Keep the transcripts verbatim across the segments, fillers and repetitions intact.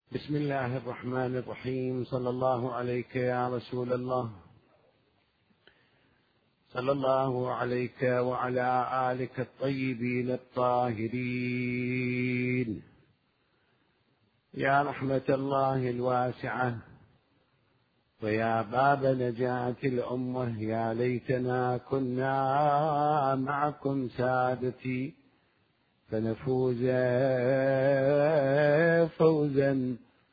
بسم الله الرحمن الرحيم. صلى الله عليك يا رسول الله، صلى الله عليك وعلى آلك الطيبين الطاهرين. يا رحمة الله الواسعة ويا باب نجاة الأمة، يا ليتنا كنا معكم سادتي فنفوز فوزا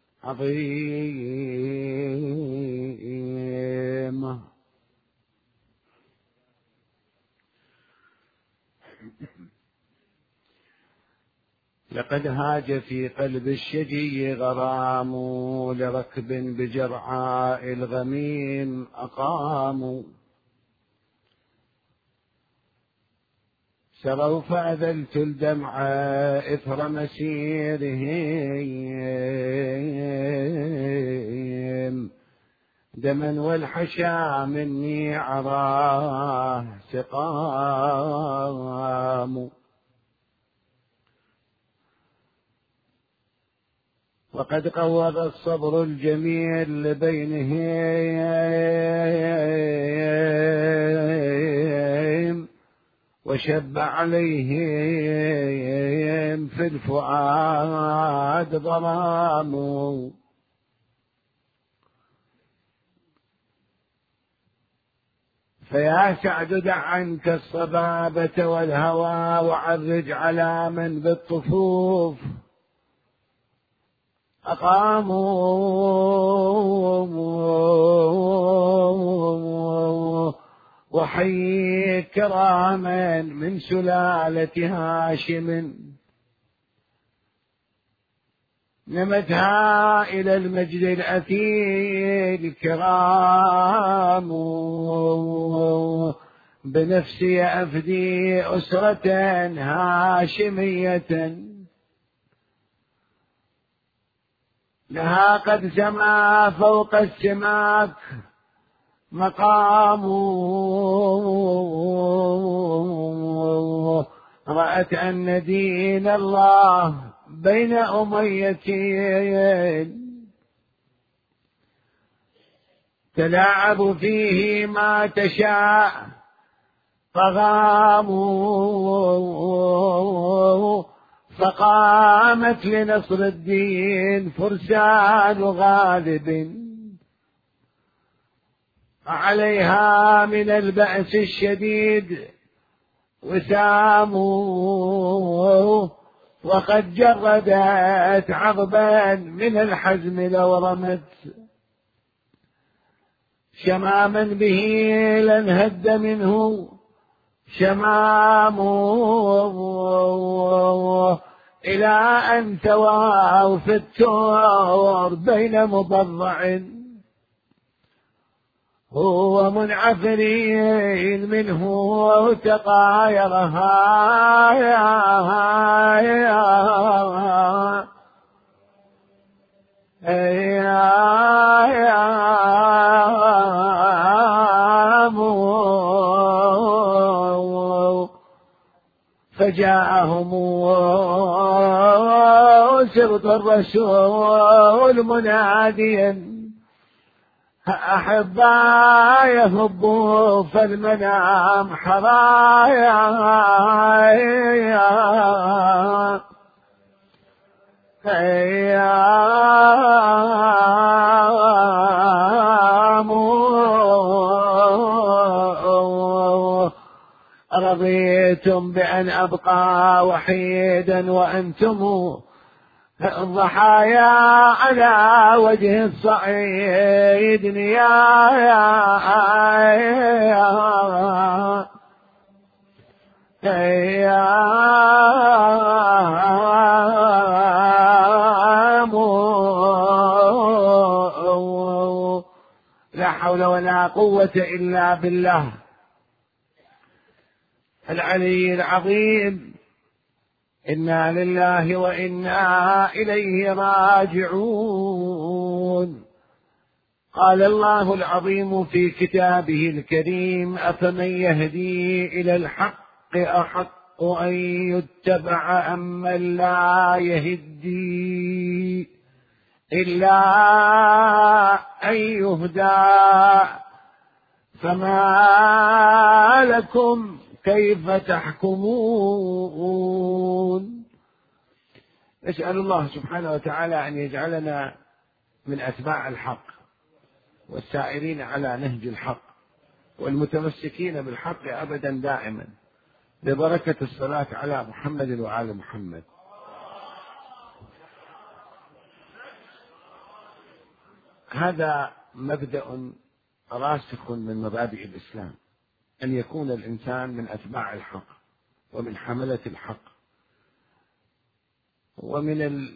عظيما. لقد هاج في قلب الشجي غرام، لركب بجرعاء الغميم أقاموا. سروا فأذلت الدمع إثر مسيرهم، دما والحشا مني عراه سقام. وقد قوض الصبر الجميل لبينهم، وشب عليهم في الفؤاد ضرام. فيا سعد دع عنك الصبابة والهوى، وعرج على من بالطفوف أقاموا. وحي كراما من سلالة هاشم، نمتها إلى المجد الأثيل كرام. بنفسي أفدي أسرة هاشمية، لها قد سما فوق السماك مقام. رأت أن دين الله بين أميتين، تلاعب فيه ما تشاء فغاموا. فقامت لنصر الدين فرسان غالب، عليها من البأس الشديد وساموا. وقد جردت عظبا من الحزم لو رمت، شماما به لانهد منه شمام. إلى أن تواه في التور بين مضرع، هو منعفرين منه تطايرها. فجاءهم سبط الرسول مناديا، أحبا يهبوا فالمنام حرايا. رضيتم بأن أبقى وحيدا وأنتم الضحايا على وجه الصعيد نيايا. لا حول ولا قوة إلا بالله العلي العظيم. إنا لله وإنا إليه راجعون. قال الله العظيم في كتابه الكريم: أفمن يهدي إلى الحق أحق أن يتبع أم من لا يهدي إلا أن يهدى، فما لكم كيف تحكمون. نسأل الله سبحانه وتعالى أن يجعلنا من أتباع الحق والسائرين على نهج الحق والمتمسكين بالحق أبدا دائما، ببركة الصلاة على محمد وآل محمد. هذا مبدأ راسخ من مبادئ الإسلام، أن يكون الإنسان من أتباع الحق ومن حملة الحق ومن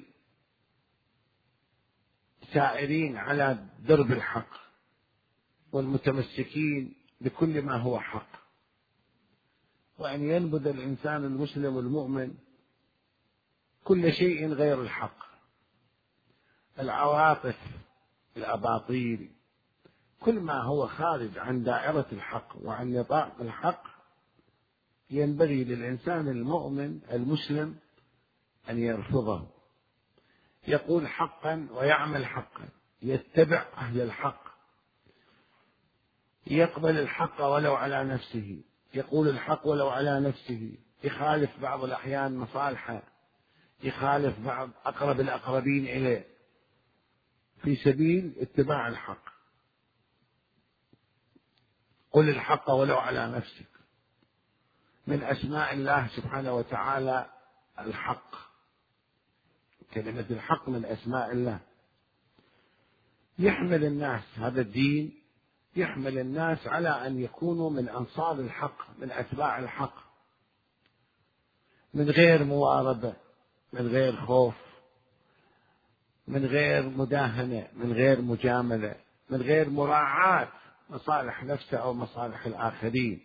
السائرين على درب الحق والمتمسكين بكل ما هو حق، وأن ينبذ الإنسان المسلم المؤمن كل شيء غير الحق، العواطف، الأباطيل، كل ما هو خارج عن دائرة الحق وعن نطاق الحق ينبغي للإنسان المؤمن المسلم أن يرفضه، يقول حقا ويعمل حقا، يتبع أهل الحق، يقبل الحق ولو على نفسه، يقول الحق ولو على نفسه، يخالف بعض الأحيان مصالحه، يخالف بعض أقرب الأقربين إليه في سبيل اتباع الحق. قل الحق ولو على نفسك. من أسماء الله سبحانه وتعالى الحق، كلمة الحق من أسماء الله. يحمل الناس، هذا الدين يحمل الناس على أن يكونوا من أنصار الحق، من أتباع الحق، من غير مواربة، من غير خوف، من غير مداهنة، من غير مجاملة، من غير مراعاة مصالح نفسه أو مصالح الآخرين.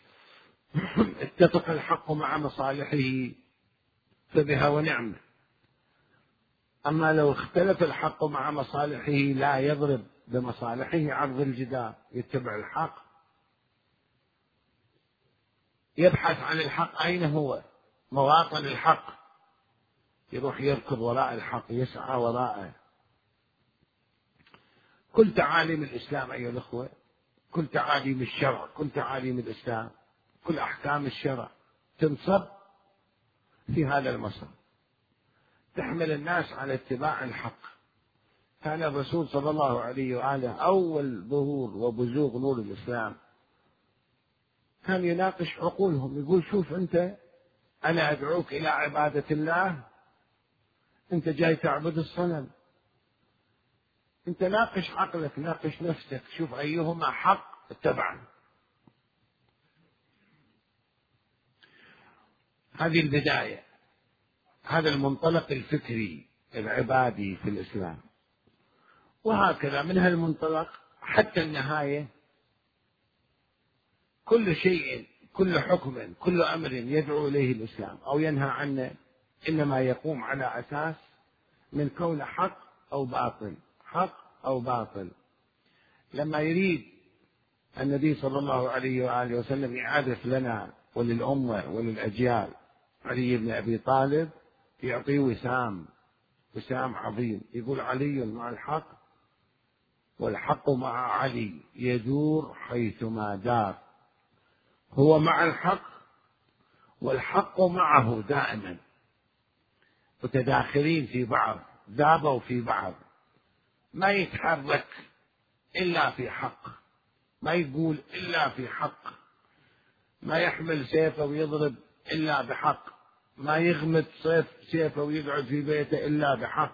اتفق الحق مع مصالحه فبها ونعمة. أما لو اختلف الحق مع مصالحه لا يضرب بمصالحه عرض الجدار، يتبع الحق، يبحث عن الحق أين هو مواطن الحق، يروح يركض وراء الحق، يسعى وراءه. كل تعاليم الإسلام أيها الأخوة، كل تعاليم الشرع، كل تعاليم الإسلام، كل أحكام الشرع تنصب في هذا المسار، تحمل الناس على اتباع الحق. كان الرسول صلى الله عليه وآله أول ظهور وبزوغ نور الإسلام كان يناقش عقولهم، يقول شوف أنت، أنا أدعوك إلى عبادة الله، أنت جاي تعبد الصنم، أنت ناقش عقلك، ناقش نفسك، شوف أيهما حق اتبعه. هذه البداية، هذا المنطلق الفكري العبادي في الإسلام. وهكذا من هالمنطلق حتى النهاية، كل شيء، كل حكم، كل أمر يدعو إليه الإسلام أو ينهى عنه إنما يقوم على أساس من كون حق أو باطل، حق أو باطل. لما يريد النبي صلى الله عليه وآله وسلم يعرف لنا وللأمة وللأجيال علي بن أبي طالب، يعطيه وسام، وسام عظيم، يقول علي مع الحق والحق مع علي يدور حيثما دار، هو مع الحق والحق معه دائما، متداخلين في بعض، ذابوا في بعض، ما يتحرك إلا في حق، ما يقول إلا في حق، ما يحمل سيفه ويضرب إلا بحق، ما يغمد سيف سيفه ويقعد في بيته إلا بحق،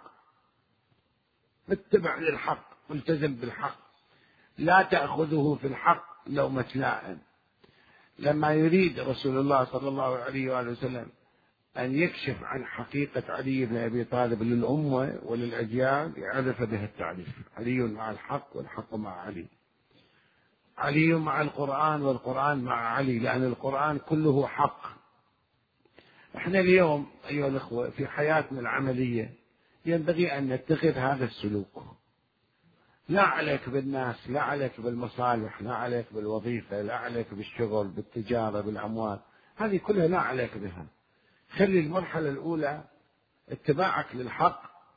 متبع للحق، ملتزم بالحق، لا تأخذه في الحق لومة لائم. لما يريد رسول الله صلى الله عليه وآله وسلم أن يكشف عن حقيقة علي بن أبي طالب للأمة وللأجيال يعرف به التعريف: علي مع الحق والحق مع علي، علي مع القرآن والقرآن مع علي، لأن القرآن كله حق. احنا اليوم أيها الأخوة في حياتنا العملية ينبغي أن نتخذ هذا السلوك، لا عليك بالناس، لا عليك بالمصالح، لا عليك بالوظيفة، لا عليك بالشغل، بالتجارة، بالأموال، هذه كلها لا عليك بها. خلي المرحلة الأولى اتباعك للحق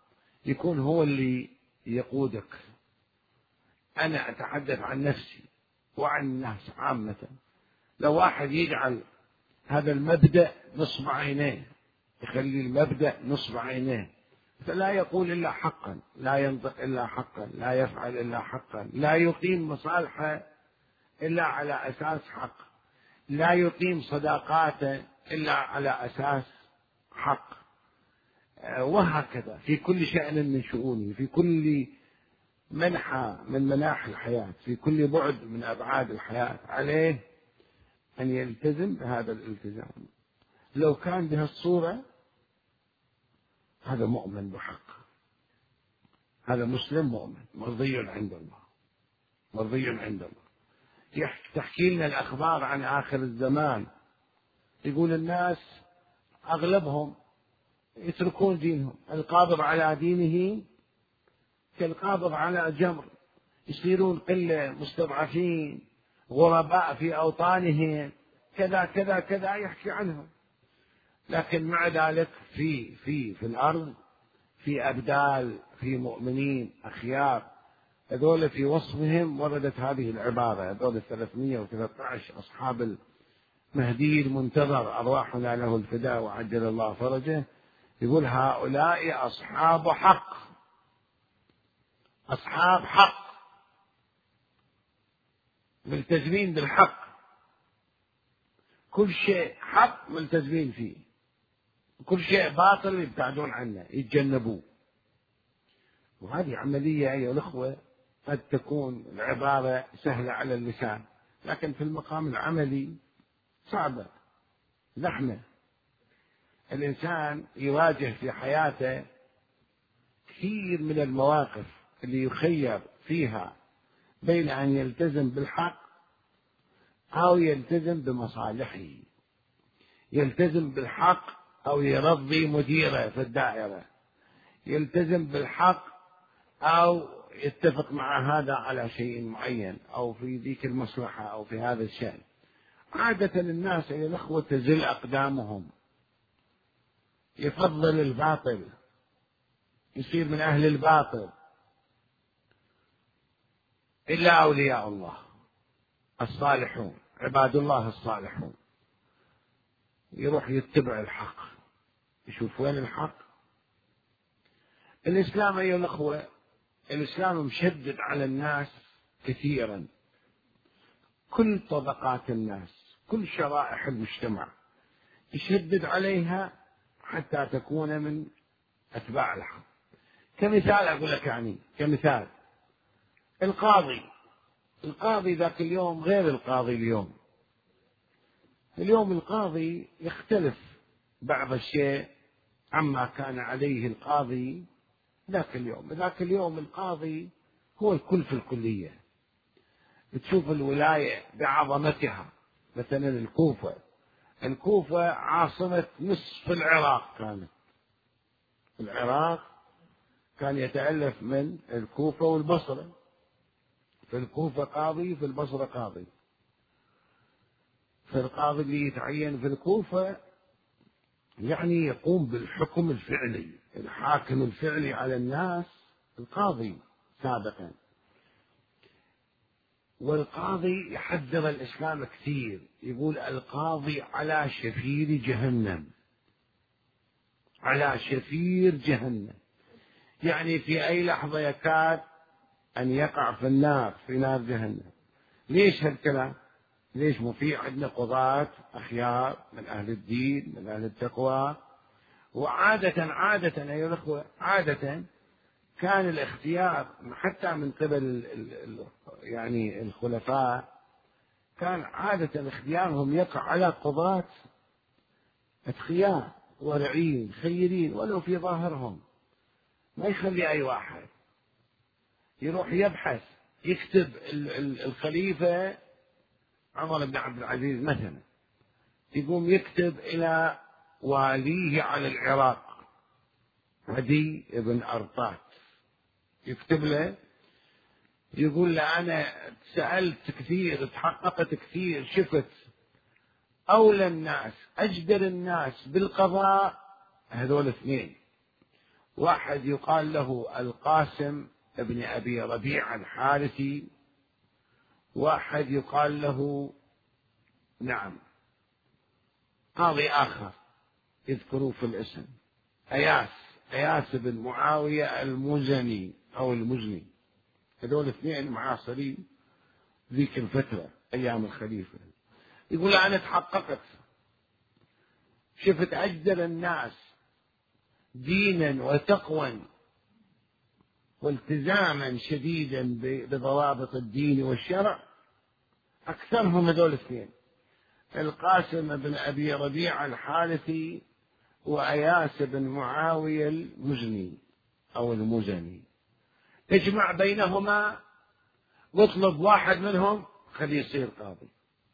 يكون هو اللي يقودك. أنا أتحدث عن نفسي وعن الناس عامة. لو واحد يجعل هذا المبدأ نصب عينيه، يخلي المبدأ نصب عينيه، فلا يقول إلا حقا، لا ينطق إلا حقا، لا يفعل إلا حقا، لا يقيم مصالحه إلا على أساس حق، لا يقيم صداقاته إلا على أساس حق، وهكذا في كل شأن من شؤونه، في كل منحى من مناحي الحياة، في كل بعد من أبعاد الحياة، عليه أن يلتزم بهذا الالتزام. لو كان بهالصورة هذا مؤمن بحق، هذا مسلم مؤمن مرضي عند الله، مرضي عند الله. تحكي لنا الأخبار عن آخر الزمان، يقول الناس أغلبهم يتركون دينهم، القابض على دينه كالقابض على جمر، يصيرون قلة، مستضعفين، غرباء في أوطانهم، كذا كذا كذا يحكي عنهم. لكن مع ذلك في في في الأرض في أبدال، في مؤمنين أخيار، هذول في وصفهم وردت هذه العبارة، هذول ثلاثمائة وثلاثة عشر أصحاب المهدي المنتظر أرواحنا له الفداء وعجل الله فرجه، يقول هؤلاء أصحاب حق، أصحاب حق ملتزمين بالحق، كل شيء حق ملتزمين فيه، كل شيء باطل يبتعدون عنه يتجنبوه. وهذه عملية أيها الأخوة قد تكون العبارة سهلة على اللسان، لكن في المقام العملي صعبة زحمة. الإنسان يواجه في حياته كثير من المواقف اللي يخير فيها بين أن يلتزم بالحق أو يلتزم بمصالحه، يلتزم بالحق أو يرضي مديره في الدائرة، يلتزم بالحق أو يتفق مع هذا على شيء معين أو في ذيك المصلحة أو في هذا الشأن. عادة الناس أيها الأخوة تزل أقدامهم، يفضل الباطل، يصير من أهل الباطل، إلا أولياء الله الصالحون عباد الله الصالحون، يروح يتبع الحق، يشوف وين الحق. الإسلام أيها الأخوة، الإسلام مشدد على الناس كثيرا، كل طبقات الناس، كل شرائح المجتمع يشدد عليها حتى تكون من أتباع الحق. كمثال أقول لك، يعني كمثال القاضي، القاضي ذاك اليوم غير القاضي اليوم. اليوم القاضي يختلف بعض الشيء عما كان عليه القاضي ذاك اليوم. ذاك اليوم القاضي هو الكل في الكلية. تشوف الولاية بعظمتها، مثلا الكوفة، الكوفة عاصمة نصف العراق، كانت العراق كان يتألف من الكوفة والبصرة، في الكوفة قاضي، في البصرة قاضي. فالقاضي اللي يتعين في الكوفة يعني يقوم بالحكم الفعلي، الحاكم الفعلي على الناس القاضي سابقا. والقاضي يحذر الإسلام كثير، يقول القاضي على شفير جهنم، على شفير جهنم، يعني في أي لحظة يكاد أن يقع في النار، في نار جهنم. ليش هالكلام؟ ليش؟ مو في عندنا قضاة أخيار من أهل الدين من أهل التقوى. وعادة عادة أيها الأخوة، عادة كان الاختيار حتى من قبل ال ال يعني الخلفاء، كان عادة اختيارهم يقع على قضاة أتقياء ورعين خيرين ولو في ظاهرهم، ما يخلي أي واحد يروح يبحث يكتب الخليفة عمر بن عبد العزيز مثلا، يقوم يكتب إلى واليه على العراق عدي بن أرطات، يكتب له يقول له أنا سألت كثير، تحققت كثير، شفت أولى الناس أجدر الناس بالقضاء هذول اثنين، واحد يقال له القاسم ابن أبي ربيع الحارثي، واحد يقال له نعم قاضي آخر يذكروا في الاسم أياس أياس بن معاوية المزني أو المزني. هذول اثنين معاصرين ذيك الفترة أيام الخليفة. يقول أنا تحققت، شفت أجدر الناس دينا وتقوى والتزاما شديدا بضوابط الدين والشرع أكثرهم هذول الاثنين، القاسم بن أبي ربيع الحارثي وأياس بن معاوية المزني أو المزني. اجمع بينهما واطلب واحد منهم خليه يصير قاضي.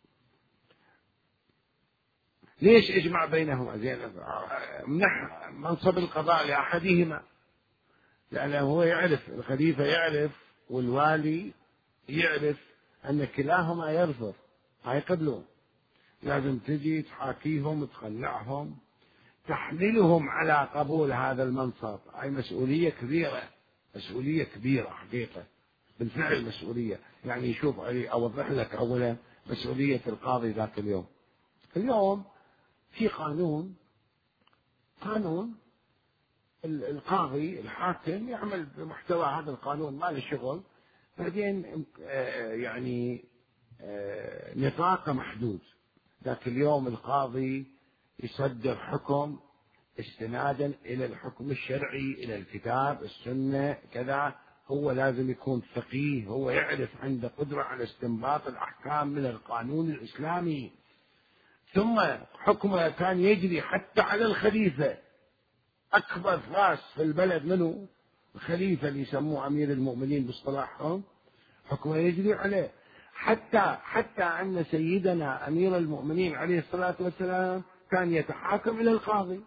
ليش اجمع بينهما؟ زين منح منصب القضاء لأحدهما، لأنه هو يعرف، الخليفة يعرف والوالي يعرف أن كلاهما يرفض، ما يقبلون. لازم تجي تحاكيهم تقنعهم تحملهم على قبول هذا المنصب. هاي مسؤولية كبيرة، مسؤولية كبيرة حقيقة، بالفعل مسؤولية. يعني شوف أوضح لك أولا مسؤولية القاضي ذاك اليوم. اليوم في قانون قانون القاضي الحاكم يعمل بمحتوى هذا القانون، ما له شغل. بعدين يعني نطاقه محدود. ذاك اليوم القاضي يصدر حكم استنادا إلى الحكم الشرعي، إلى الكتاب السنة كذا. هو لازم يكون فقيه، هو يعرف، عنده قدرة على استنباط الأحكام من القانون الإسلامي. ثم حكمه كان يجري حتى على الخليفة، أكبر راس في البلد منه الخليفة اللي يسموه أمير المؤمنين باصطلاحهم، حكمه يجري عليه. حتى حتى أن سيدنا أمير المؤمنين عليه الصلاة والسلام كان يتحاكم إلى القاضي.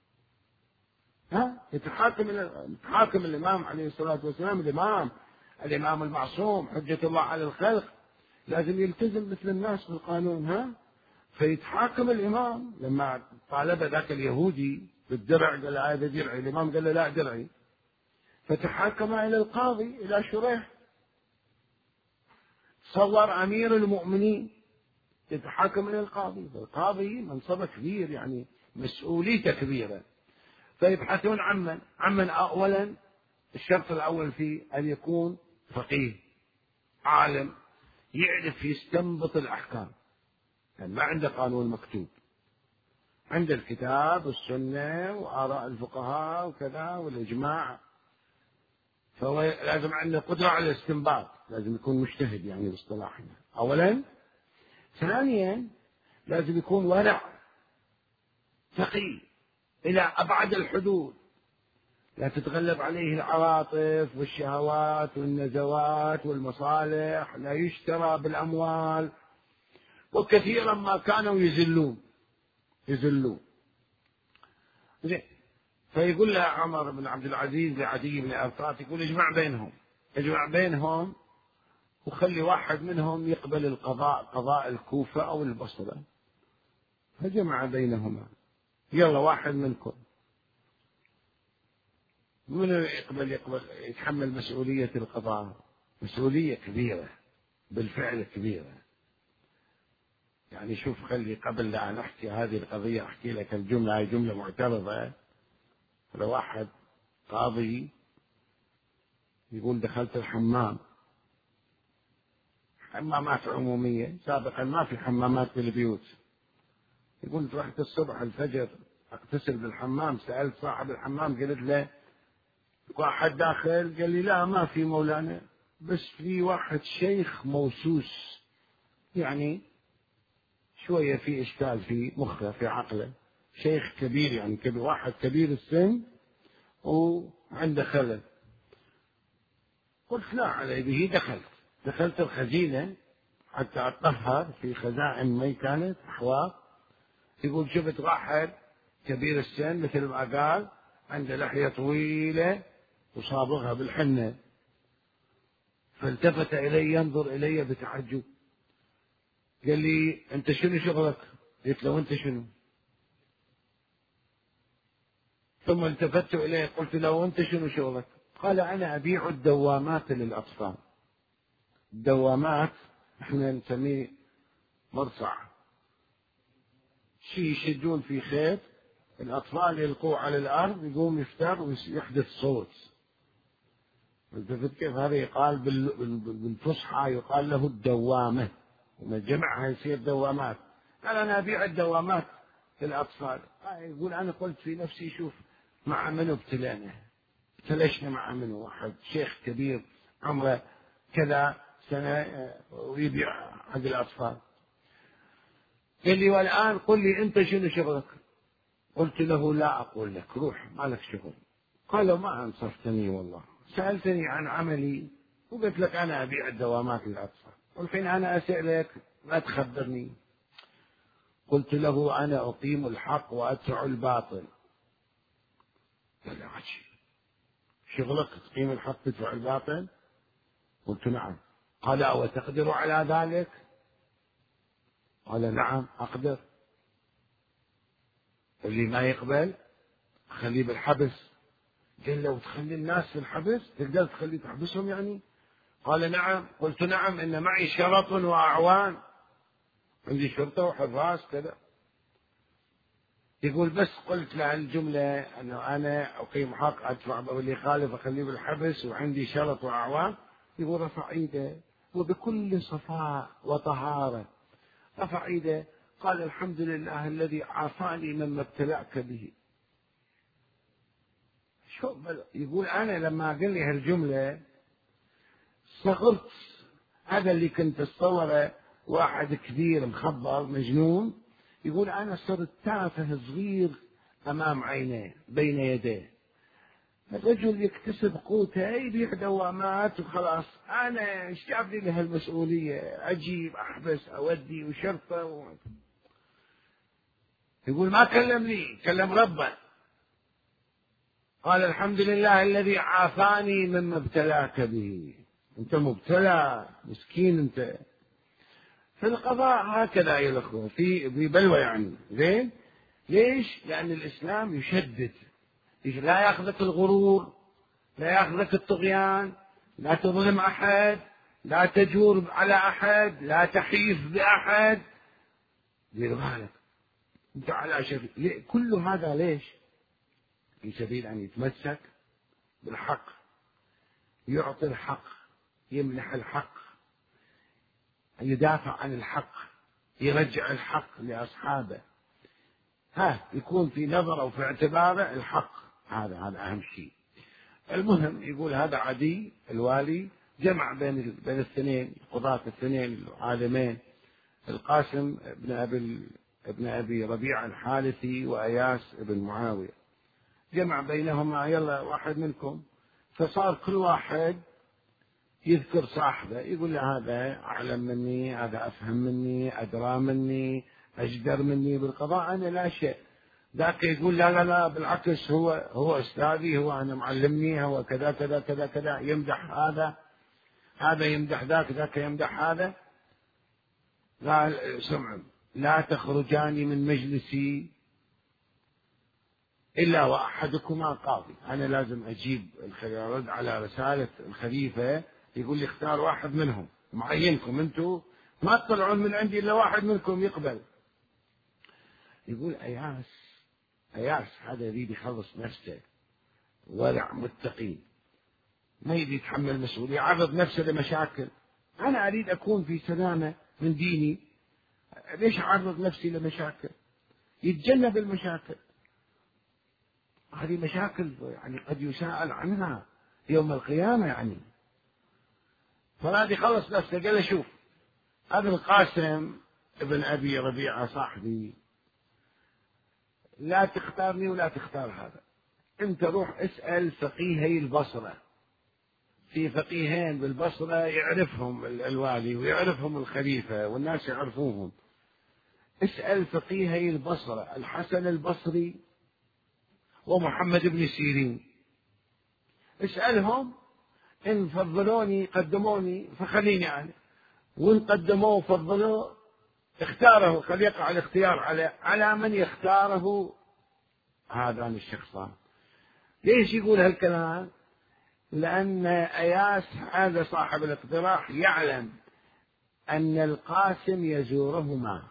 ها يتحاكم إلى يتحاكم الإمام عليه الصلاة والسلام، الإمام الإمام المعصوم حجة الله على الخلق، لازم يلتزم مثل الناس بالقانون. ها فيتحاكم الإمام. لما طالب ذاك اليهودي بالدرع قال هذا درعي، الإمام قال له لا درعي، فتحاكم إلى القاضي إلى شريح. صور أمير المؤمنين يتحاكم إلى القاضي، القاضي منصبه كبير، يعني مسؤوليته كبيرة. فيبحثون عمن عمن أولا الشرط الأول فيه أن يكون فقيه عالم يعرف يستنبط الأحكام، يعني ما عنده قانون مكتوب، عند الكتاب والسنة وآراء الفقهاء وكذا والإجماع. فهو لازم عنده قدرة على الاستنباط، لازم يكون مجتهد يعني باصطلاحنا أولا. ثانيا لازم يكون ورع تقي إلى أبعد الحدود، لا تتغلب عليه العواطف والشهوات والنزوات والمصالح، لا يشترى بالأموال. وكثيرا ما كانوا يزلون يزلون زين. فيقول له عمر بن عبد العزيز لعدي بن أرطاط، يقول اجمع بينهم اجمع بينهم وخلي واحد منهم يقبل القضاء، قضاء الكوفة أو البصرة. فجمع بينهما، يلا واحد منكم من يقبل يقبل يتحمل مسؤولية القضاء. مسؤولية كبيرة، بالفعل كبيرة. يعني شوف، خلي قبل لا نحكي هذه القضية أحكي لك الجملة، هي جملة معترضة. لو واحد قاضي يقول دخلت الحمام، حمامات عمومية سابقا ما في حمامات في البيوت، يقول رحت الصبح الفجر اغتسل بالحمام، سألت صاحب الحمام قلت له واحد داخل، قال لي لا ما في مولانا، بس في واحد شيخ موسوس، يعني شوية في إشكال في مخه في عقله، شيخ كبير يعني كبير، واحد كبير السن وعنده خلل. قلت لا علي به. دخلت دخلت الخزينة حتى أطهر في خزائن مي كانت أحواض. يقول شفت واحد كبير السن مثل ما قال، عنده لحية طويلة وصابغها بالحنة، فالتفت إلي ينظر إلي بتعجب، قال لي أنت شنو شغلك؟ قلت له أنت شنو؟ ثم التفت إليه قلت له: أنت شنو شغلك؟ قال: أنا أبيع الدوامات للأطفال. الدوامات احنا نسميه مرصع، شيء يشدون في خيط، الأطفال يلقوه على الأرض يقوم يفتر ويحدث صوت. التفت كيف هذا يقال بالفصحى، يقال له الدوامة، ومن جمعها يصير دوامات. قال: أنا أبيع الدوامات للأطفال. يقول: أنا قلت في نفسي: شوف مع منو ابتلينا، ابتلشنا مع منو، واحد شيخ كبير عمره كذا سنة ويبيع حق الأطفال. قال لي: والآن قل لي أنت شنو شغلك؟ قلت له: لا أقول لك، روح ما لك شغل. قال: ما أنصفتني والله، سألتني عن عملي وقلت لك أنا أبيع الدوامات للأطفال، والحين أنا أسألك ما تخبرني. قلت له: أنا أقيم الحق وأدفع الباطل. قال: عجيب، شغلك تقيم الحق تدفع الباطل؟ قلت: نعم. قال: وتقدر على ذلك؟ قال: نعم أقدر. اللي ما يقبل خليه بالحبس. قال: لو تخلي الناس في الحبس تقدر تخلي تحبسهم يعني؟ قال: نعم. قلت: نعم، إن معي شرط وأعوان، عندي شرطة وحراس كذا. يقول: بس قلت له الجملة أنه أنا أقيم حق أدفع، واللي يخالف أخليه بالحبس وعندي شرط وأعوان. يقول: رفع إيده وبكل صفاء وطهارة رفع إيده قال: الحمد لله الذي عافاني مما ابتلأك به. شو يقول: أنا لما قال لي هالجملة صغرت. هذا اللي كنت أتصوره واحد كبير مخبر مجنون، يقول: أنا صرت تافه صغير أمام عينيه بين يديه. الرجل يكتسب قوته، يبيع دوامات وخلاص. أنا ايش جاب لي هالمسؤولية؟ أجيب أحبس أودي وشرطة و... يقول: ما كلمني، كلم ربه. قال: الحمد لله الذي عافاني مما ابتلاك به. أنت مبتلى مسكين أنت. في القضاء هكذا يا الأخوة، في في بلوى يعني. زين؟ ليش؟ لأن الإسلام يشدد، لا يأخذك الغرور، لا يأخذك الطغيان، لا تظلم أحد، لا تجور على أحد، لا تحيف بأحد. دير بالك أنت على شيء. كل هذا ليش؟ في سبيل أن يتمسك بالحق، يعطي الحق، يمنح الحق، يدافع عن الحق، يرجع الحق لأصحابه. ها يكون في نظره وفي اعتباره الحق. هذا هذا أهم شيء. المهم يقول: هذا عدي الوالي جمع بين بين الاثنين، القضاة الاثنين العالمين، القاسم بن أبي ابن أبي ربيعة الحارثي وأياس بن معاوية، جمع بينهما: يلا واحد منكم. فصار كل واحد يذكر صاحبه، يقول له: هذا أعلم مني، هذا أفهم مني، أدرى مني، أجدر مني بالقضاء، أنا لا شيء. ذاك يقول: لا لا لا بالعكس، هو هو أستاذي، هو أنا معلمني، هو كذا كذا كذا كذا. يمدح هذا، هذا يمدح ذاك، ذاك يمدح هذا. لا سمع، لا تخرجان من مجلسي إلا وأحدكما قاضي. أنا لازم أجيب الرد على رسالة الخليفة، يقول لي: اختار واحد منهم معينكم، أنتم ما تطلعون من عندي إلا واحد منكم يقبل. يقول أياس أياس هذا يريد يخلص نفسه، ورع متقي، ما يريد يتحمل مسؤولية، يعرض نفسه لمشاكل. أنا أريد أكون في سلامة من ديني، ليش أعرض نفسي لمشاكل؟ يتجنب المشاكل. هذه مشاكل يعني قد يسأل عنها يوم القيامة يعني. فهذه خلص نفسه. قال له: شوف، هذا القاسم ابن أبي ربيعة صاحبي، لا تختارني ولا تختار هذا. أنت روح اسأل فقيهي البصرة. في فقيهين بالبصرة يعرفهم الوالي ويعرفهم الخليفة والناس يعرفوهم. اسأل فقيهي البصرة، الحسن البصري ومحمد بن سيرين. اسألهم، إن فضلوني قدموني فخليني أنا، وإن قدموه فضلوه اختاره، خلي يقع الاختيار على على من يختاره هذان الشخصان. ليش يقول هالكلام؟ لأن أياس هذا صاحب الاقتراح يعلم أن القاسم يزورهما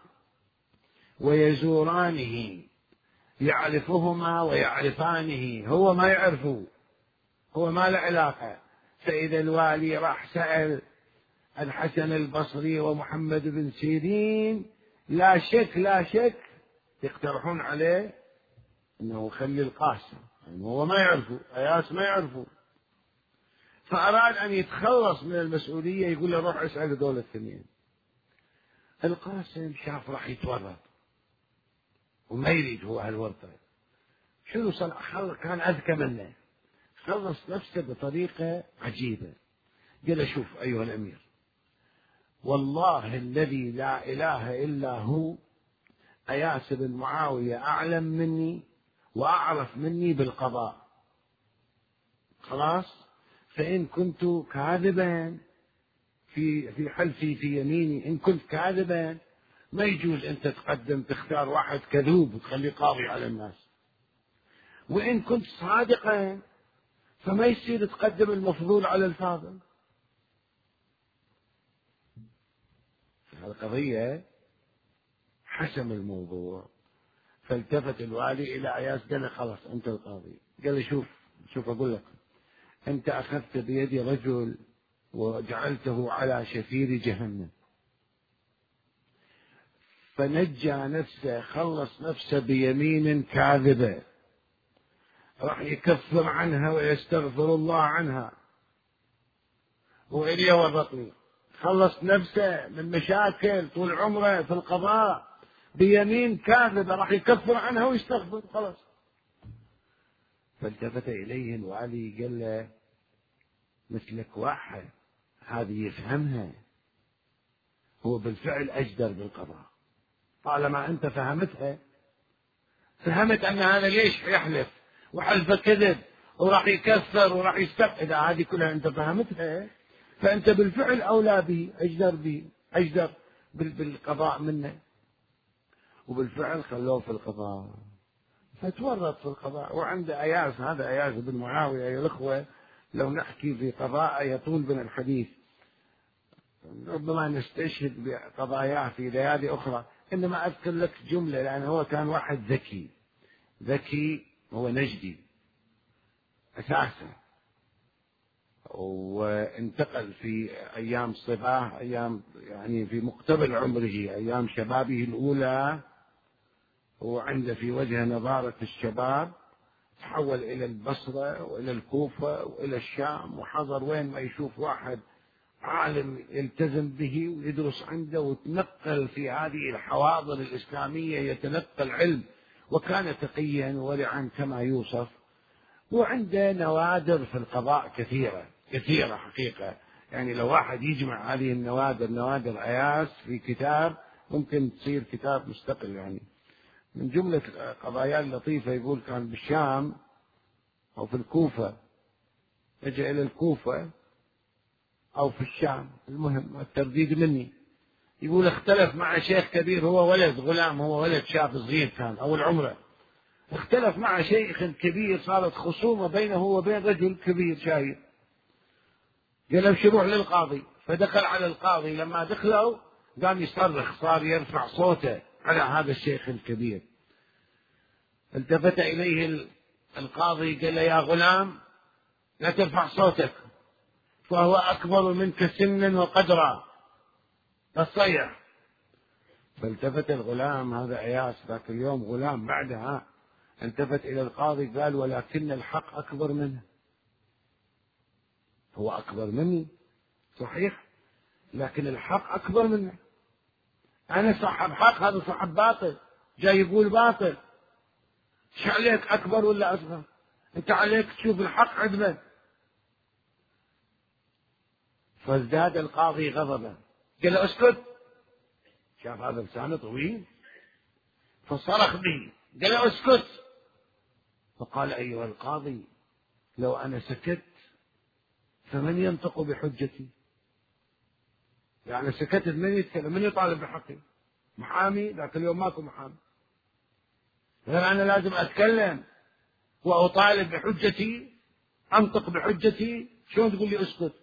ويزورانه، يعرفهما ويعرفانه، هو ما يعرفه، هو ما له علاقة. فإذا الوالي راح سأل الحسن البصري ومحمد بن سيرين، لا شك لا شك يقترحون عليه أنه خلي القاسم، يعني هو ما يعرفه، أياس ما يعرفه. فأراد أن يتخلص من المسؤولية، يقول له روح اسأل دول الاثنين. القاسم شاف راح يتورط وما يريد هو هالورطة. شنو صنع؟ كان أذكى منه، خلص نفسه بطريقة عجيبة. قال له شوف أيها الأمير، والله الذي لا إله إلا هو، أياس بن معاوية أعلم مني وأعرف مني بالقضاء، خلاص. فإن كنت كاذبا في في حلفي في يميني، إن كنت كاذبا ما يجوز أنت تقدم تختار واحد كذوب وتخليه قاضي على الناس، وإن كنت صادقا فما يصير تقدم المفضول على الفاضل. القضية حسم الموضوع. فالتفت الوالي إلى أياس قال له خلاص أنت القاضي. قال له شوف شوف أقول لك، أنت أخذت بيد رجل وجعلته على شفير جهنم، فنجى نفسه، خلص نفسه بيمين كاذبة راح يكفر عنها ويستغفر الله عنها، وإلي ورطني، خلص نفسه من مشاكل طول عمره في القضاء بيمين كاذبة راح يكفر عنها ويستغفر خلاص. فالتفت إليه الوالي قال له مثلك واحد هذه يفهمها، هو بالفعل أجدر بالقضاء، طالما أنت فهمتها، فهمت أن هذا ليش يحلف وحلفه كذب وراح يكفر وراح يستغفر، إذا هذه كلها أنت فهمتها فأنت بالفعل أولى به، أجدر به، أجدر بالقضاء منه. وبالفعل خلوه في القضاء، فتورط في القضاء. وعند أياس، هذا أياس بن معاوية يا الأخوة لو نحكي في قضاء يطول بنا الحديث، ربما نستشهد بقضاياه في ليالي أخرى، إنما أذكر لك جملة، لأن هو كان واحد ذكي ذكي هو نجدي أساسا، وانتقل في أيام الصباه، أيام يعني في مقتبل عمره، أيام شبابه الأولى، وعنده في وجهه نضارة الشباب، تحول إلى البصرة وإلى الكوفة وإلى الشام، وحضر وين ما يشوف واحد عالم يلتزم به ويدرس عنده، وتنقل في هذه الحواضر الإسلامية يتلقى العلم، وكان تقيا ورعا كما يوصف. وعنده نوادر في القضاء كثيرة كثيرة حقيقة، يعني لو واحد يجمع هذه النوادر، نوادر أياس في كتاب ممكن تصير كتاب مستقل. يعني من جملة قضايا اللطيفة يقول كان بالشام أو في الكوفة، رجع إلى الكوفة أو في الشام، المهم الترديد مني، يقول اختلف مع شيخ كبير، هو ولد غلام، هو ولد شاب صغير كان أول عمره، اختلف مع شيخ كبير، صارت خصومة بينه وبين رجل كبير شايب، قال له روح للقاضي. فدخل على القاضي، لما دخلوا قام يصرخ، صار يرفع صوته على هذا الشيخ الكبير. التفت إليه القاضي قال له يا غلام لا ترفع صوتك، فهو أكبر منك سنا وقدرا، لا تصيح. فالتفت الغلام، هذا أياس ذاك اليوم غلام بعدها، التفت إلى القاضي قال ولكن الحق أكبر منه، هو أكبر مني صحيح، لكن الحق أكبر منه، أنا صاحب حق، هذا صاحب باطل جاي يقول باطل، ايش عليك أكبر ولا أصغر؟ أنت عليك تشوف الحق عدلا. فازداد القاضي غضبا، قال له اسكت، شاف هذا لسانه طويل فصرخ به، قال له اسكت. فقال أيها القاضي لو أنا سكت فمن ينطق بحجتي؟ يعني سكتت من يتكلم؟ من يطالب بحقي؟ محامي؟ ذاك اليوم ماكو محامي، غير أنا لازم أتكلم وأطالب بحجتي، أنطق بحجتي، شلون تقول لي اسكت؟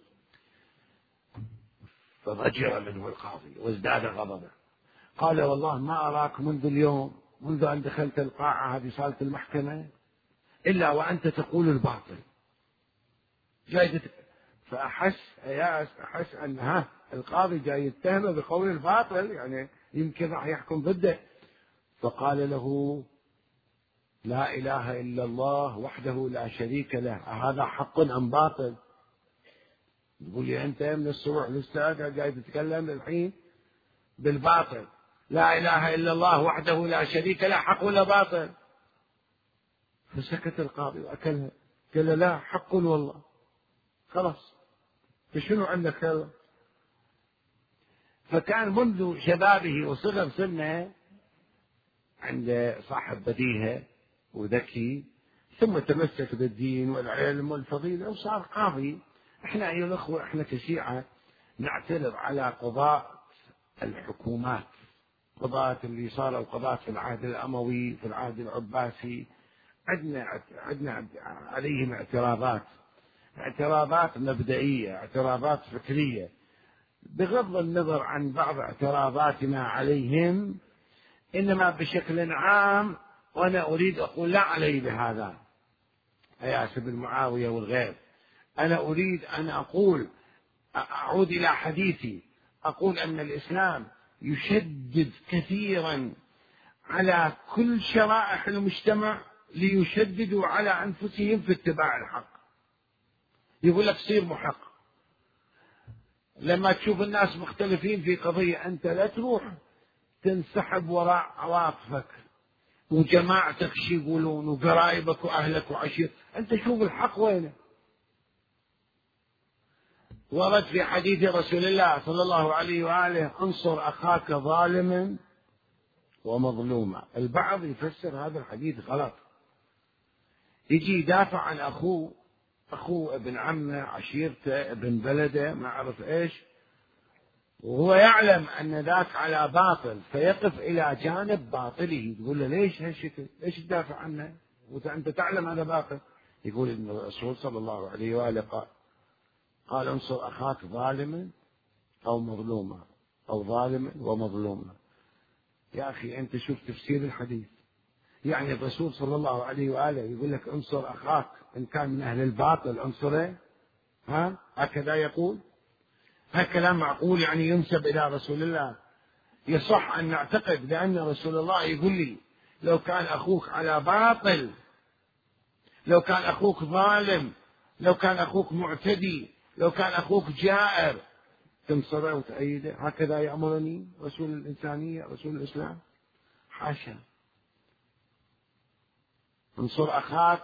فضجر منه القاضي وازداد غضبا، قال والله ما أراك منذ اليوم، منذ أن دخلت القاعة هذه صالة المحكمة، إلا وأنت تقول الباطل. جاي فأحس إياس أحس أن ها القاضي جاي يتهمه بقول الباطل، يعني يمكن راح يحكم ضده. فقال له لا إله إلا الله وحده لا شريك له، هذا حق أم باطل؟ تقول لي أنت من الصبح للساعة جاي تتكلم الحين بالباطل. لا إله إلا الله وحده لا شريك له حق ولا باطل؟ فسكت القاضي وأكلها، قال لا حق والله. خلاص فشنو عندك هذا؟ فكان منذ شبابه وصغر سنه عند صاحب بديهة وذكي، ثم تمسك بالدين والعلم والفضيلة وصار قاضي. احنا أيها الأخوة احنا كشيعة نعترض على قضاء الحكومات، قضاة اللي صاروا قضاة في العهد الأموي في العهد العباسي، عندنا عندنا عليهم اعتراضات، اعتراضات مبدئية، اعتراضات فكرية، بغض النظر عن بعض اعتراضاتنا عليهم، إنما بشكل عام. وأنا أريد أقول لا علي بهذا أياس بن معاوية والغير، أنا أريد أن أقول أعود إلى حديثي، أقول أن الإسلام يشدد كثيرا على كل شرائح المجتمع ليشددوا على أنفسهم في اتباع الحق. يقول لك صير محق، لما تشوف الناس مختلفين في قضية أنت لا تروح تنسحب وراء عواطفك وجماعتك شي يقولون وقرايبك وأهلك وعشير، أنت شوف الحق وينه. ورد في حديث رسول الله صلى الله عليه وآله انصر أخاك ظالما ومظلوما. البعض يفسر هذا الحديث غلط، يجي يدافع عن أخوه، أخوه ابن عمه عشيرته ابن بلده ما أعرف إيش، وهو يعلم أن ذاك على باطل فيقف إلى جانب باطله. تقول له ليش هالشكل؟ ليش تدافع عنه وأنت تعلم هذا باطل؟ يقول إن الرسول صلى الله عليه وآله قال قال انصر أخاك ظالما أو مظلوما أو ظالما ومظلوما. يا أخي أنت شوف تفسير الحديث، يعني الرسول صلى الله عليه وآله يقول لك انصر أخاك إن كان من أهل الباطل انصره، ها هكذا يقول؟ هالكلام معقول يعني ينسب إلى رسول الله؟ يصح أن نعتقد بأن رسول الله يقول لي لو كان أخوك على باطل، لو كان أخوك ظالم، لو كان أخوك معتدي، لو كان أخوك جائر تنصره وتأيده؟ هكذا يأمرني رسول الإنسانية رسول الإسلام؟ حاشا. انصر أخاك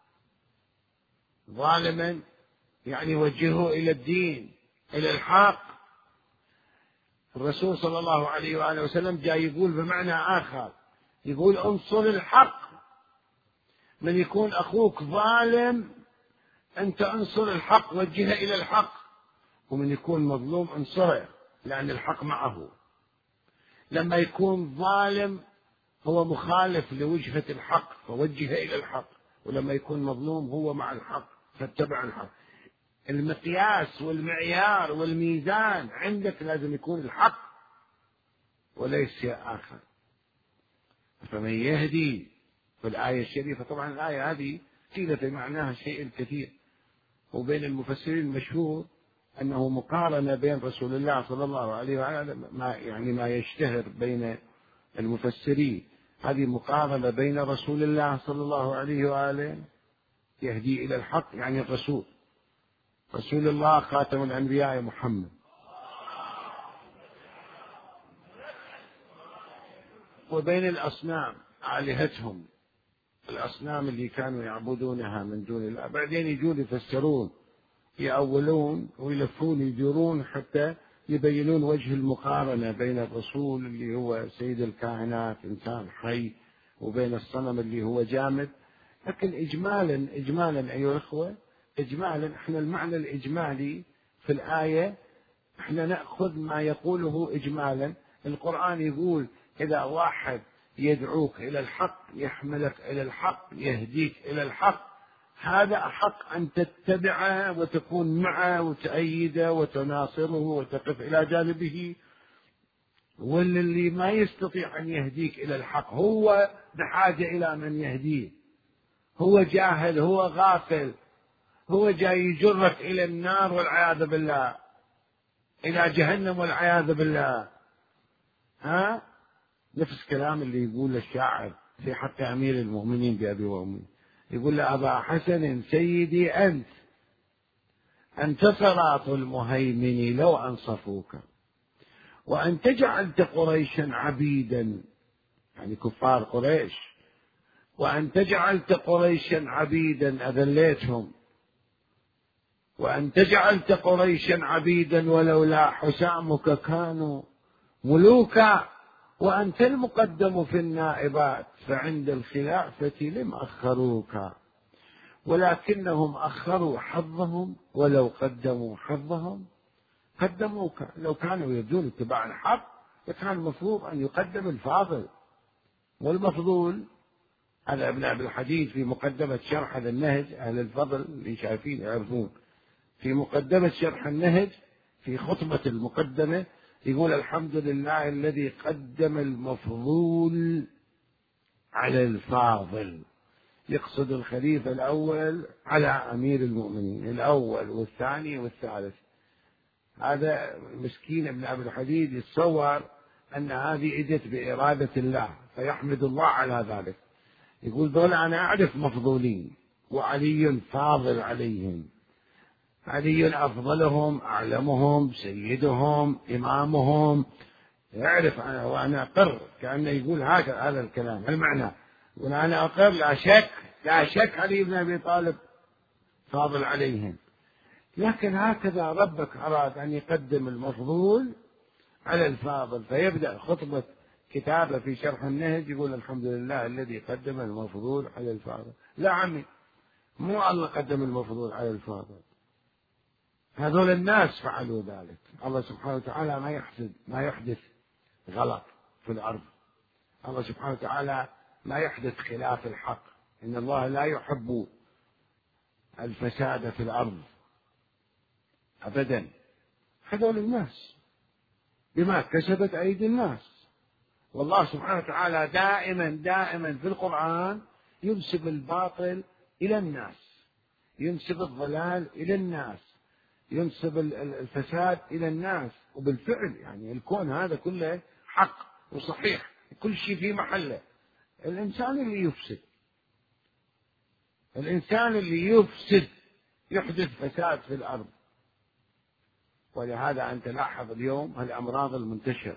ظالما يعني وجهه إلى الدين إلى الحق. الرسول صلى الله عليه وآله وسلم جاي يقول بمعنى آخر، يقول انصر الحق. من يكون أخوك ظالم أنت انصر الحق وجهه إلى الحق، ومن يكون مظلوم انصره لأن الحق معه. لما يكون ظالم هو مخالف لوجهة الحق فوجهه إلى الحق، ولما يكون مظلوم هو مع الحق فاتبع الحق. المقياس والمعيار والميزان عندك لازم يكون الحق وليس شيء آخر. فمن يهدي في الآية الشريفة، طبعا الآية هذه قيل في معناها شيء كثير، وبين المفسرين المشهور أنه مقارنة بين رسول الله صلى الله عليه وآله ما يعني ما يشتهر بين المفسرين، هذه مقارنة بين رسول الله صلى الله عليه وآله يهدي إلى الحق يعني الرسول رسول الله خاتم الأنبياء محمد، وبين الأصنام آلهتهم، الأصنام اللي كانوا يعبدونها من دون الله. بعدين يجون يفسرون يأولون ويلفون يدورون حتى يبينون وجه المقارنة بين الرسول اللي هو سيد الكائنات إنسان حي وبين الصنم اللي هو جامد. لكن إجمالا إجمالا أيها الأخوة إجمالا إحنا المعنى الإجمالي في الآية إحنا نأخذ ما يقوله إجمالا. القرآن يقول إذا واحد يدعوك إلى الحق، يحملك إلى الحق، يهديك إلى الحق، هذا أحق أن تتبعه وتكون معه وتأيده وتناصره وتقف إلى جانبه. واللي ما يستطيع أن يهديك إلى الحق هو بحاجة إلى من يهديه، هو جاهل، هو غافل، هو جاي يجرك إلى النار والعياذ بالله، إلى جهنم والعياذ بالله. ها؟ نفس كلام اللي يقول الشاعر في حق أمير المؤمنين بأبي وأمي، يقول له: أبا حسن سيدي أنت، أنت صراط المهيمن لو أنصفوك، وأنت جعلت قريشا عبيدا، يعني كفار قريش، وأنت جعلت قريشا عبيدا أذليتهم، وأنت جعلت قريشا عبيدا ولولا حسامك كانوا ملوكا، وأنت المقدم في النائبات فعند الخلافة لم أخروك، ولكنهم أخروا حظهم ولو قدموا حظهم قدموك. لو كانوا يريدون اتباع الحق فكان المفروض أن يقدم الفاضل والمفضول. هذا ابن أبي الحديد في مقدمة شرح هذا النهج، أهل الفضل اللي شايفين يعرفون، في مقدمة شرح النهج في خطبة المقدمة يقول: الحمد لله الذي قدم المفضول على الفاضل. يقصد الخليفة الأول على أمير المؤمنين، الأول والثاني والثالث. هذا مسكين ابن أبي الحديد يتصور أن هذه إجت بإرادة الله فيحمد الله على ذلك. يقول: دول أنا أعرف مفضولين وعلي فاضل عليهم، علي أفضلهم أعلمهم سيدهم إمامهم، يعرف أنا وأنا أقر، كأنه يقول هذا هذا الكلام المعنى، يقول أنا أقر لا شك لا شك علي بن أبي طالب فاضل عليهم، لكن هكذا ربك أراد أن يقدم المفضول على الفاضل. فيبدأ خطبة كتابة في شرح النهج يقول: الحمد لله الذي قدم المفضول على الفاضل. لا عمي، مو الله قدم المفضول على الفاضل، هذول الناس فعلوا ذلك. الله سبحانه وتعالى ما يحسد ما يحدث غلط في الأرض، الله سبحانه وتعالى ما يحدث خلاف الحق، إن الله لا يحب الفساد في الأرض أبدا. هذول الناس بما كسبت أيدي الناس، والله سبحانه وتعالى دائما دائما في القرآن ينسب الباطل إلى الناس، ينسب الضلال إلى الناس، ينسب الفساد إلى الناس. وبالفعل يعني الكون هذا كله حق وصحيح، كل شيء في محله. الإنسان اللي يفسد، الإنسان اللي يفسد يحدث فساد في الأرض. ولهذا أنت لاحظ اليوم الأمراض المنتشرة،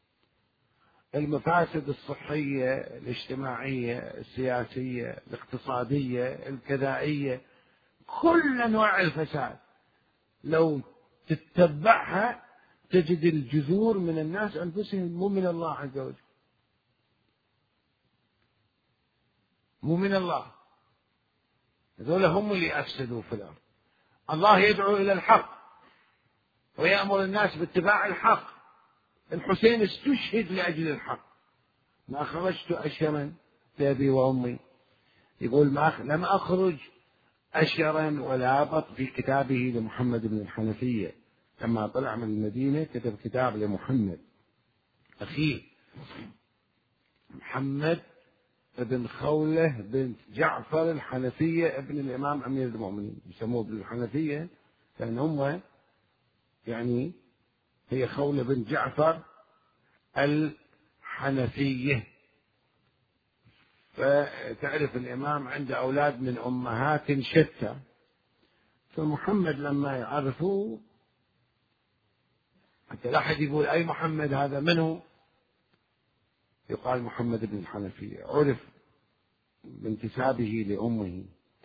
المفاسد الصحية الاجتماعية السياسية الاقتصادية الكذائية، كل أنواع الفساد لو تتبعها تجد الجذور من الناس أنفسهم، مو من الله عز وجل، مو من الله. هذول هم اللي أفسدوا في الأرض. الله يدعو إلى الحق ويأمر الناس باتباع الحق. الحسين استشهد لأجل الحق، ما خرجت أشرا بأبي وأمي، يقول ما لم أخرج أشرا ولا بط. في كتابه لمحمد بن الحنفية لما طلع من المدينة كتب كتاب لمحمد أخيه محمد بن خولة بن جعفر الحنفية ابن الإمام أمير المؤمنين، يسموه ابن الحنفية لأن هم يعني هي خولة بن جعفر الحنفية. فتعرف الإمام عنده أولاد من أمهات شتى، فمحمد لما يعرفوه حتى لا أحد يقول أي محمد هذا منه، يقال محمد بن الحنفية، عرف بانتسابه لأمه.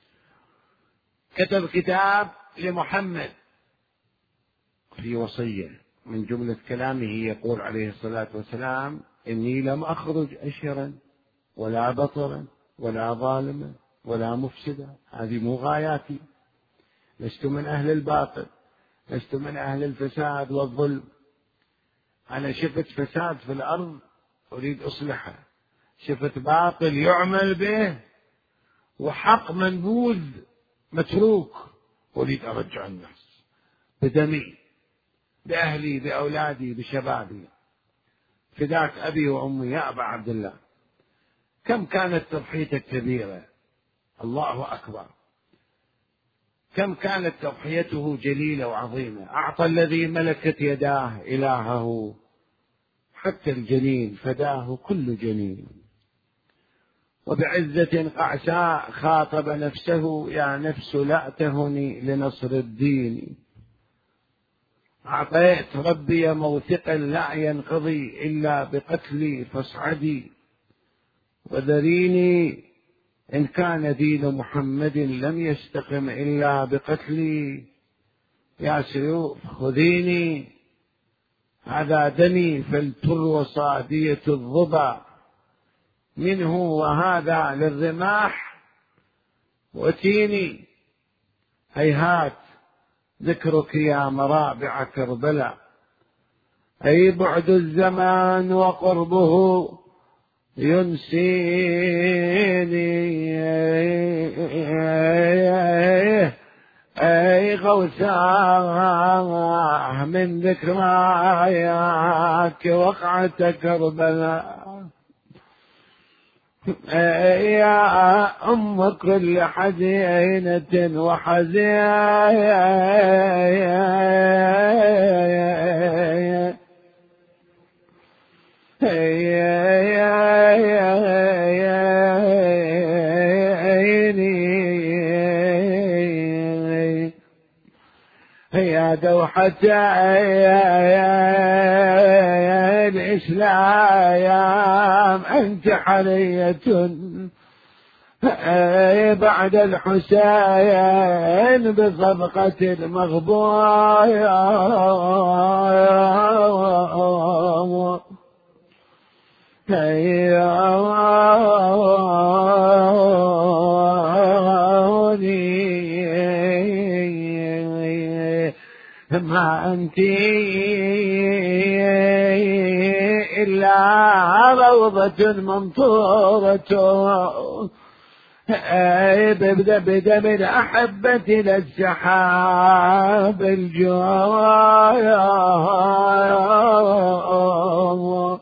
كتب كتاب لمحمد في وصية من جملة كلامه يقول عليه الصلاة والسلام: إني لم أخرج أشرا ولا بطرا ولا ظالما ولا مفسدا، هذه مو غاياتي، لست من أهل الباطل، لست من أهل الفساد والظلم، أنا شفت فساد في الأرض أريد أصلحه، شفت باطل يعمل به وحق منبوذ متروك، أريد أرجع الناس بدمي، بأهلي، بأولادي، بشبابي، فداك أبي وأمي يا أبا عبد الله. كم كانت تضحيتك كبيرة، الله أكبر، كم كانت تضحيته جليلة وعظيمة. أعطى الذي ملكت يداه إلهه، حتى الجنين فداه كل جنين. وبعزة قعساء خاطب نفسه، يا نفس لا تهني لنصر الدين. أعطيت ربي موثقا لا ينقضي إلا بقتلي، فاصعدي وذريني، إن كان دين محمد لم يستقم إلا بقتلي. يا سيوف خذيني، هذا دمي فلتروى صادية الظبا منه، وهذا للرماح وتيني. هيهات ذكرك يا مرابع كربلاء، أي بعد الزمان وقربه ينسيني. أي غوثاه من ذكراك وقعة كربلاء، يا أم كل حزينة وحزين، يا دوحة الإسلام أنت حرية بعد الحسين بصفقة المغبور. ما أنت إلا روضة ممطورة بدم بدم الأحبة للسحاب الجوار.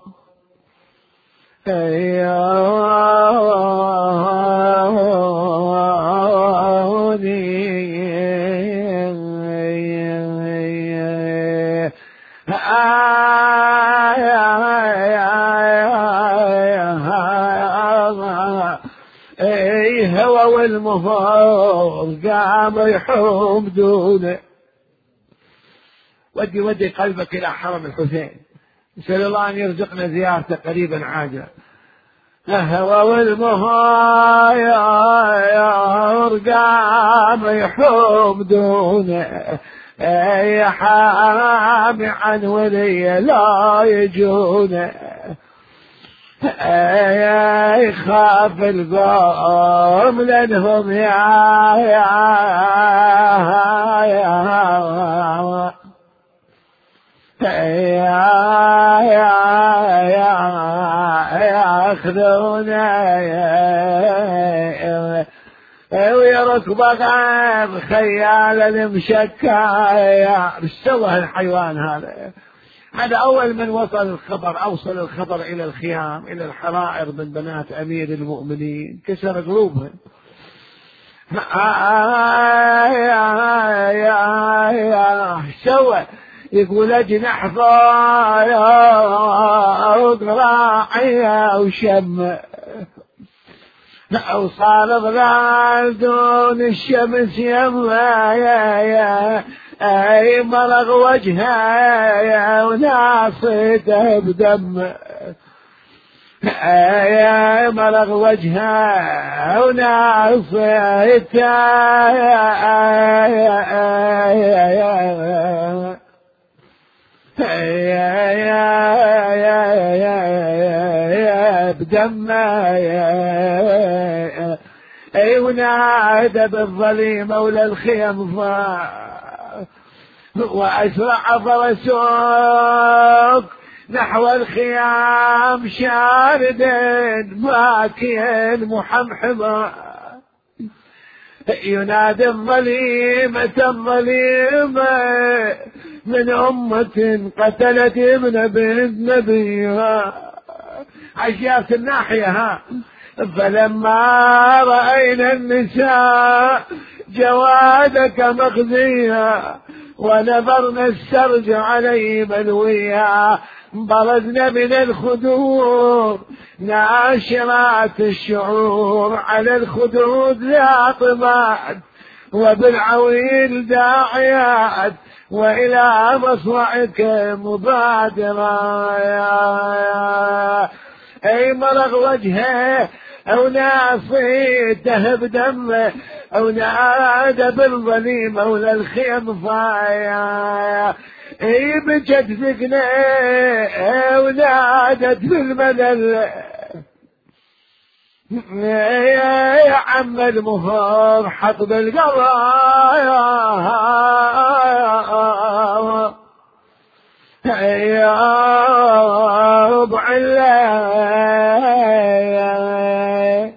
هو والمفار قام يحمدونه. ودي ودي قلبك إلى حرم الحسين، نسأل الله أن يرزقنا زيارته قريبا عاجلا. هو والمفار قام يحمدونه، يا حامي عن ولي لا يجونه، يا يخاف القوم لأنهم يا يا يا يا يا ياخذونا ويا ركبة غير خيال المشكاية. ايش سوى الحيوان هذا؟ هذا أول من وصل الخبر، أوصل الخبر إلى الخيام، إلى الحرائر من بنات أمير المؤمنين، كسر قلوبهم. سوى يقول أجنح ضايق راعية وشم، وصار ضلال دون الشمس يما يا يا أي مرغ وجهها وناصيته بدم، أي مرغ وجهها وناصيته بدم، أي ونادى بالظليم مولى الخيم ضاع، وأسرع فرسوك نحو الخيام شاردا باكيا محمحما ينادي الظليمة الظليمة من أمة قتلت ابن بنت نبيها. عشيات الناحية ها. فلما رأينا النساء جوادك مخزيا ونظرنا السرج عليه ملويا برزنا من الخدور ناشرات الشعور على الخدود ذات طباعت وبالعويل داعيات وإلى مصرعك مبادرة. أي مرغ وجهه أو ناصيته بدمه أو نادى بالظليم أولى الخيم فايا. اي بجت ذقنا ونادت بالملل يا عم المهر حط بالقضايا يا ربع الله.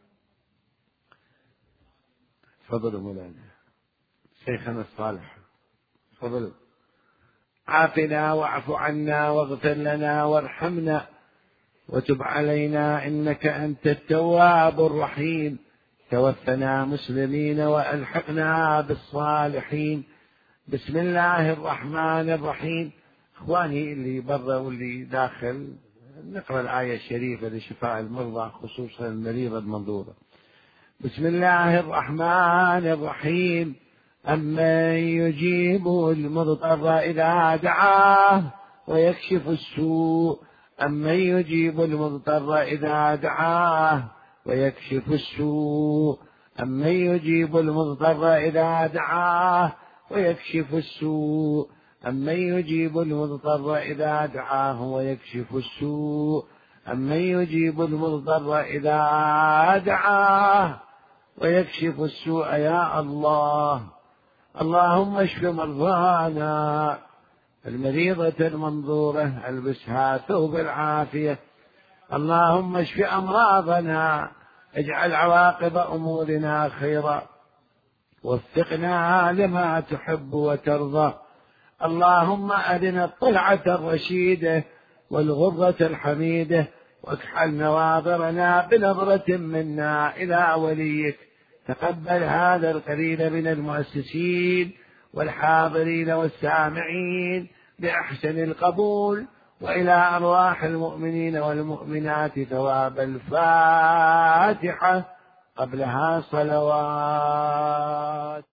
تفضلوا مولانا شيخنا الصالح. تفضلوا. عافنا واعف عنا واغفر لنا وارحمنا وتب علينا إنك أنت التواب الرحيم. توفنا مسلمين وألحقنا بالصالحين. بسم الله الرحمن الرحيم. إخواني اللي برا واللي داخل نقرأ الآية الشريفة لشفاء المرضى خصوصا المريضة المنظورة. بسم الله الرحمن الرحيم. أمن يجيب المضطر إذا دعاه ويكشف السوء. أمن يجيب المضطر إذا دعاه ويكشف السوء. أمن يجيب المضطر إذا دعاه ويكشف السوء. أمن يجيب المضطر إذا دعاه ويكشف السوء. أمن يجيب المضطر إذا دعاه ويكشف السوء. يا الله اللهم اشف مرضانا المريضة المنظورة البسها ثوب العافية. اللهم اشف أمراضنا اجعل عواقب أمورنا خيرا وفقنا لما تحب وترضى. اللهم أرنا الطلعة الرشيدة والغرة الحميدة واكحل نواظرنا بنظرة منا إلى وليك. تقبل هذا القليل من المؤسسين والحاضرين والسامعين بأحسن القبول وإلى أرواح المؤمنين والمؤمنات ثواب الفاتحة قبلها صلوات.